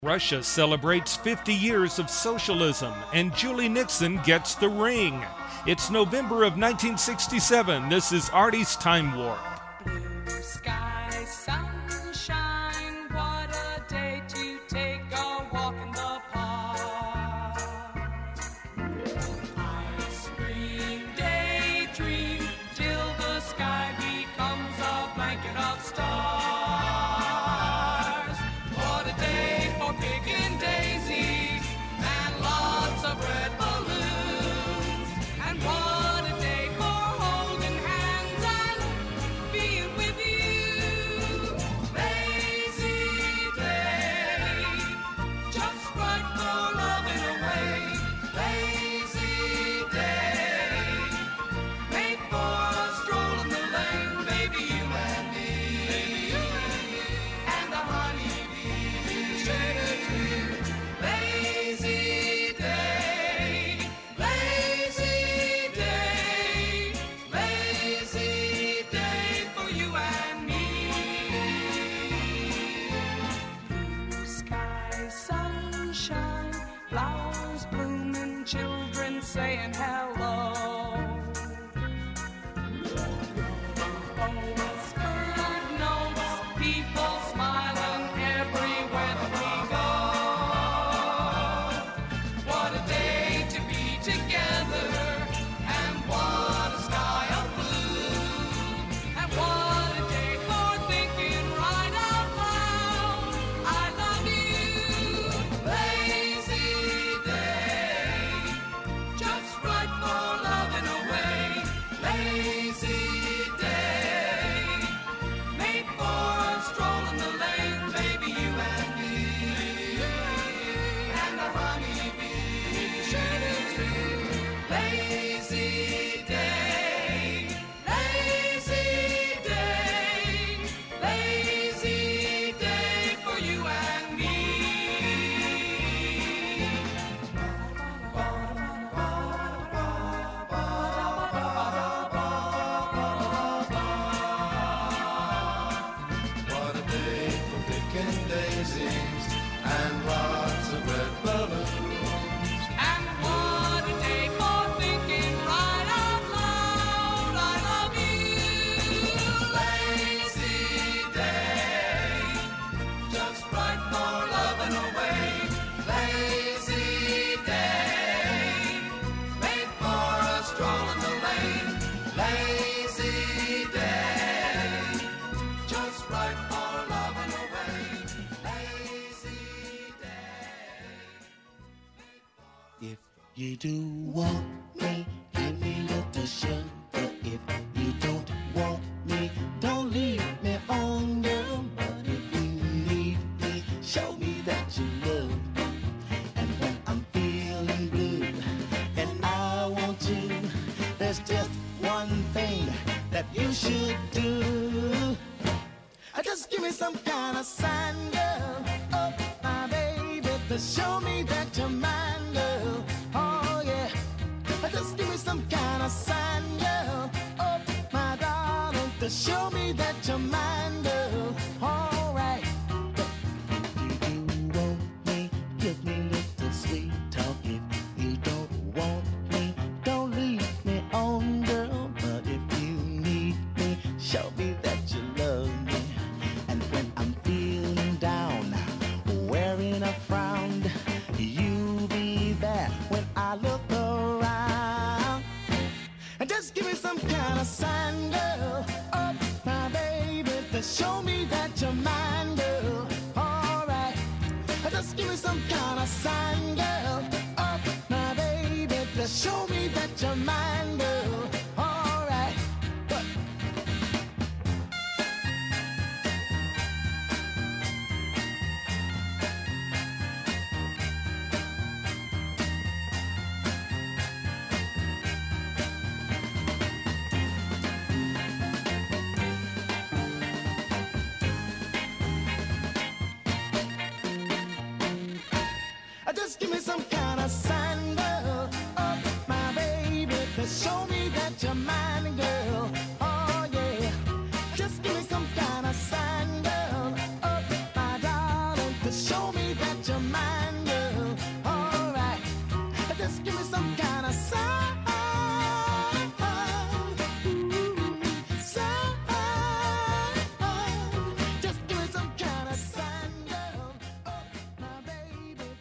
Russia celebrates 50 years of socialism, and Julie Nixon gets the ring. It's November of 1967. This is Artie's Time Warp. Blue sky, sunshine, what a day to take a walk in the park. Ice cream, daydream, till the sky becomes a blanket of stars. What a day for picking daisies and lots of red balloons. And what a day for holding hands and being with you. Lazy day, just right for loving away. Lazy day, made for a stroll in the lane. Baby, you and me, and the honeybee. Lazy day, lazy day, lazy day for you and me. Blue sky, sunshine, flowers blooming, children saying hello. Whispered notes, people smiling everywhere that we go. What a day to be together, and what a sky of blue, and what a day for thinking right out loud. I love you. Lazy day, just right for loving away. Lazy day, made for a stroll in the lane. Baby, you and me, and the honeybee. Lazy day, lazy day, lazy day for you and me. What a day for picking daisies and lots of red balloons. And what a day for thinking right out loud. I love you. Lazy day, just right for loving away. Lazy day, made for a stroll in the lane. Lazy day, just right for loving away. Lazy day. If you do want me, give me little sugar. If you don't want me, don't leave me on, girl. But if you need me, show me that you love me. And when I'm feeling blue and I want you, there's just one thing that you should do. Just give me some kind of sign, girl. Oh, my baby, to show me that you're mine, girl. Oh, yeah. Just give me some kind of sign, girl. Oh, my darling, to show me that you're mine, girl. All right. If you do want me, give me little sweet talk. If you don't want me, don't leave me on, girl. But if you need me, show me that you love me. And when I'm feeling down, wearing a frown, you be there when I look around. And just give me some kind of sign, girl. Oh, my baby, to show me that you're mine, girl. All right. Just give me some kind of sign, girl. Oh, my baby, to show me that you're mine, girl. All right. But just give me some kind of sign, girl. Oh, my baby, to show me that you're mine, girl. Oh, yeah. Just give me some kind of sign, girl. Oh, my darling, to show me that you're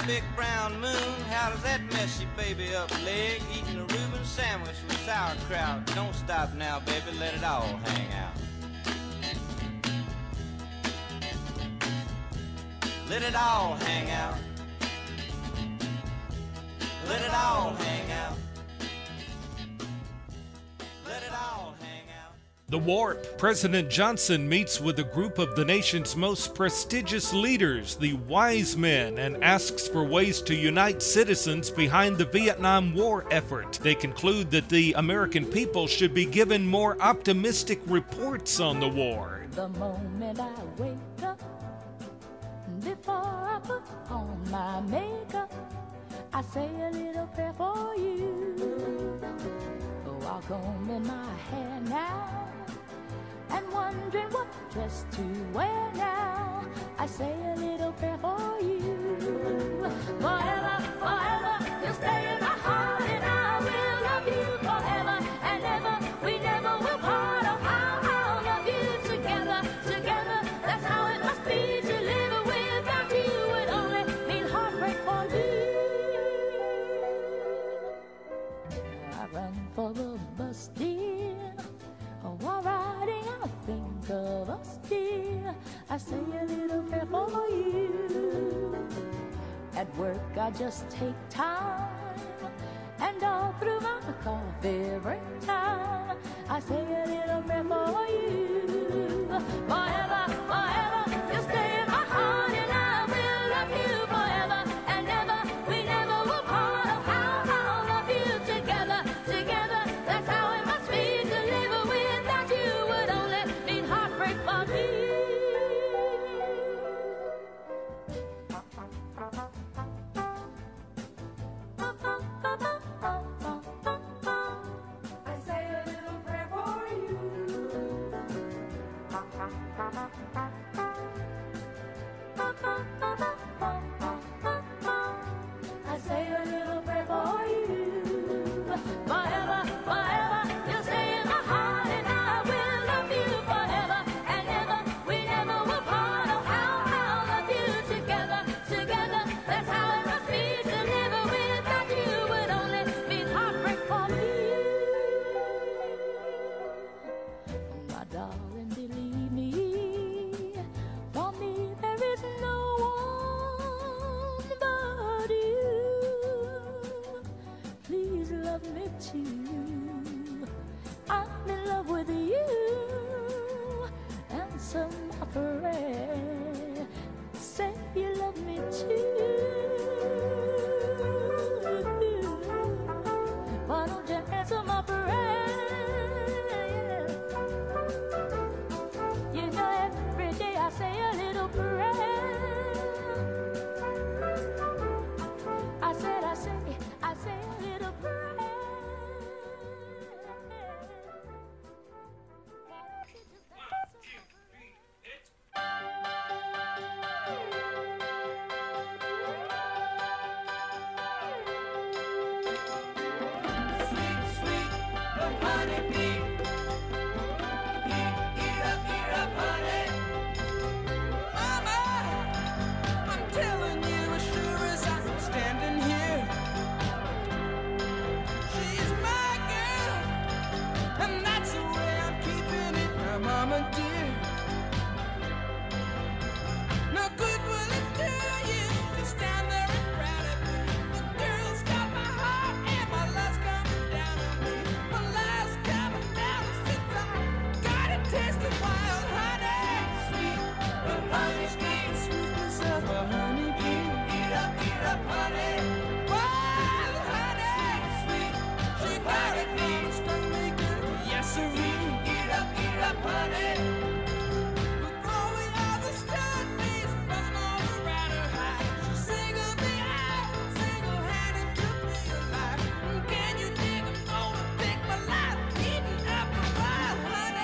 big brown moon, how does that messy baby up leg? Eating a Reuben sandwich with sauerkraut. Don't stop now, baby, let it all hang out. Let it all hang out. Let it all hang out. Let it all hang out. The Warp. President Johnson meets with a group of the nation's most prestigious leaders, the Wise Men, and asks for ways to unite citizens behind the Vietnam War effort. They conclude that the American people should be given more optimistic reports on the war. The moment I wake up, before I put on my makeup, I say a little prayer for you. While combing my hair now and wondering what dress to wear now, I say a little prayer for you. Forever, forever, you'll stay in my heart, and I will love you forever and ever. We never will part. Oh, I'll love you together, together. That's how it must be to live without you. Would only mean heartbreak for me. I run for the bus, dear. While riding, I think of us, dear. I say a little prayer for you. At work, I just take time, and all through my coffee break time, I say a little prayer for you. Forever, forever, you'll stay in my heart, and I will love you forever and ever. We never will part. Oh, how I'll love you together, together. That's how it must be to live without you. Would only mean heartbreak for me. I say a little prayer for you. I say a little prayer for you. Forever, forever, you'll stay in my heart, and I will love you forever and ever. We never will part. Oh, how I'll love you together, together. That's how it must be to live without you. Would only mean heartbreak for me. My darling, believe me, for me there is no one but you. Please love me too. I'm in love with you. Answer my prayer. Say you love me too. Why don't you answer my prayer? You know every day I say a little prayer. I say a little prayer. Sweet, sweet, honeybee. Eat up, honey. Mama, I'm telling you as sure as I'm standing here, she's my girl, and that's the way I'm keeping it, my mama dear. No good will it do you to stand there and frown at me. The girl's got my heart and my love's coming down on me. My love's coming down since I got a taste of wild honey. Sweet, but honey, sweetness of a honeybee. Eat up, honey. Wild honey, sweet, she got it on the strong maker. Yes, sirree. Eat up, honey. We're growing all the stud bees, buzzing all around her high. She singled me out, single-handed took me alive. Can you dig a hole to take my life? Eating up the wild honey.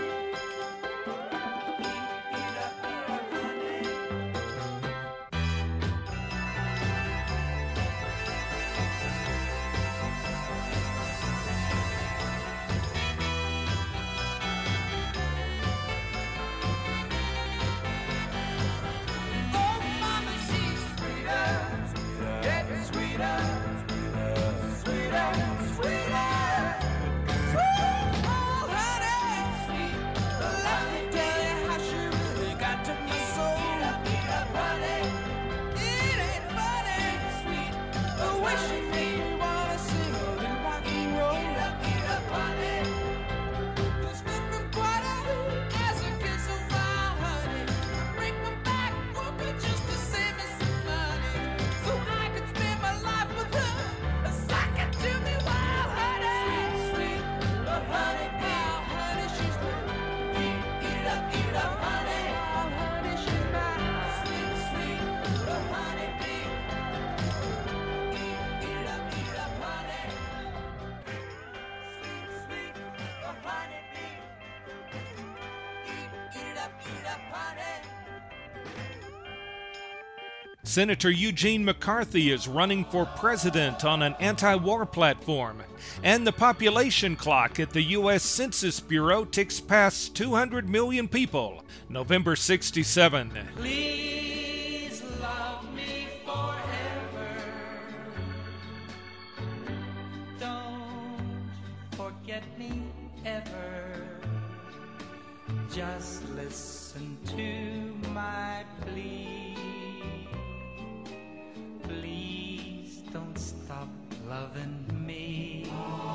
Sweet, sweet honeybee. Eat up, honey. Senator Eugene McCarthy is running for president on an anti-war platform, and the population clock at the U.S. Census Bureau ticks past 200 million people. November 67. Please love me forever. Don't forget me ever. Just listen to my plea. Please don't stop loving me.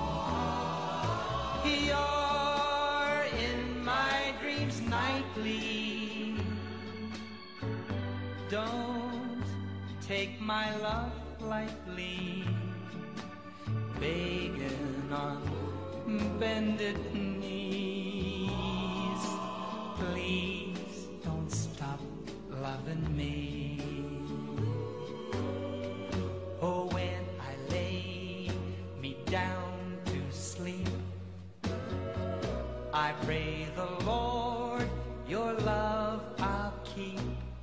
You're in my dreams nightly. Don't take my love lightly. Begging on bended knees. Please don't stop loving me. Oh, when I lay me down to sleep, I pray the Lord your love I'll keep.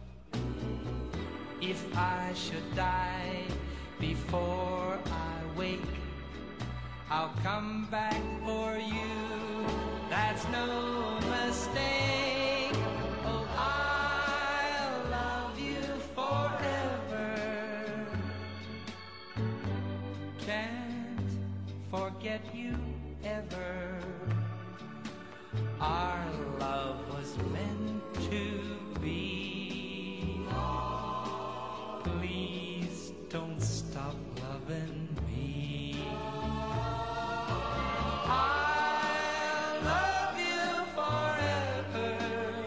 If I should die before I wake, I'll come back for you. That's no mistake. Oh, I'll love you forever. Can't forget you ever. Our love was meant to be. Please don't stop loving me. I'll love you forever.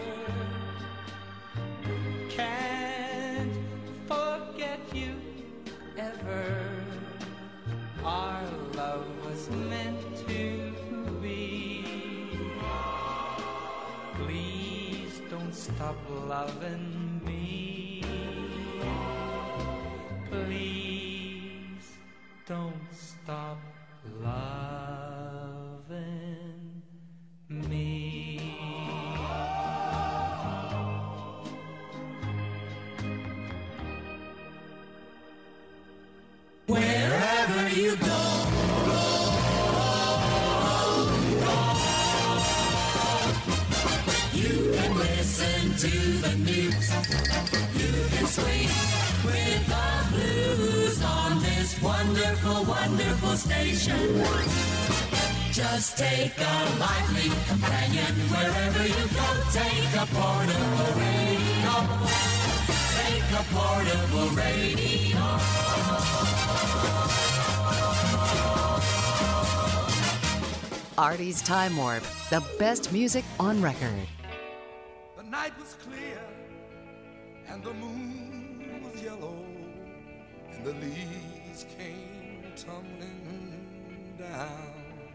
Can't forget you ever. Our love was meant to be. Please don't stop loving me. Please don't stop loving me. Wherever you go, you can listen to the news. You can swing with the blues on this wonderful, wonderful station. Just take a lively companion wherever you go. Take a portable radio. Take a portable radio. Artie's Time Warp, the best music on record. The night was clear and the moon was yellow and the leaves came tumbling down.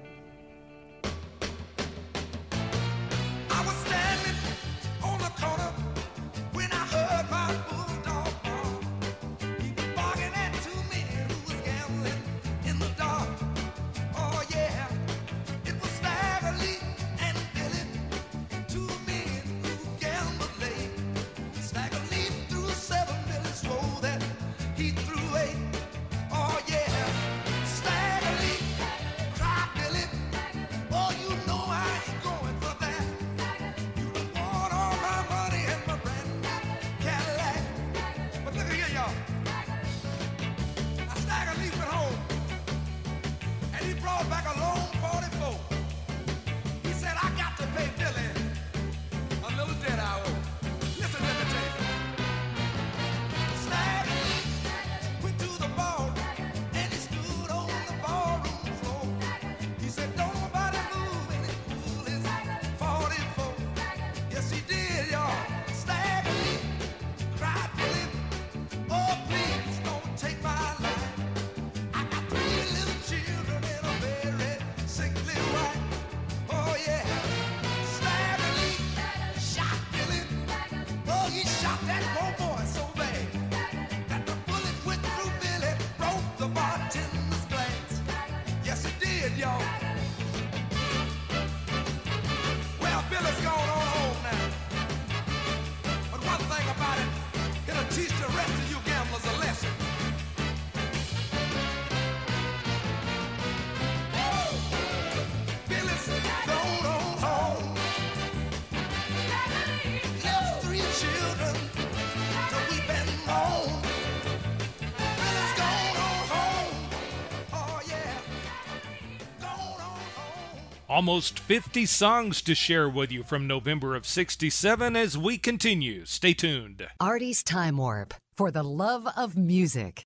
I was standing on the corner when I heard my bulldog bark. He was barking at two men who was gambling in the dark. Oh yeah, it was Stagger Lee and Billy, two men who gambled late. Stagger Lee threw 7, Billy swore that he threw 8. Oh yeah, Stagger Lee cried Billy, oh you know I ain't going for that. You done bought all my money and my brand new Cadillac. But look here, y'all. Now Stagger Lee went home and he brought back a long 44. He said, I got to pay Billy a little debt I owe. Listen, let me tell you. Stagger Lee went to the bar and he stood on the barroom floor. He said, don't nobody move, and he pulled his 44. Yes, he did, y'all. Stagger Lee cried, Billy, oh, please don't take my life. I got 3 little children and a very sickly wife. Oh, yeah. Stagger Lee shot Billy. Oh, he shot that poor boy so bad that the bullet went through Billy, broke the bartender's glass. Yes, it did, y'all. Well, Billy's gone on home now. But one thing about it, it'll teach the rest of you gamblers. Almost 50 songs to share with you from November of 67 as we continue. Stay tuned. Artie's Time Warp for the love of music.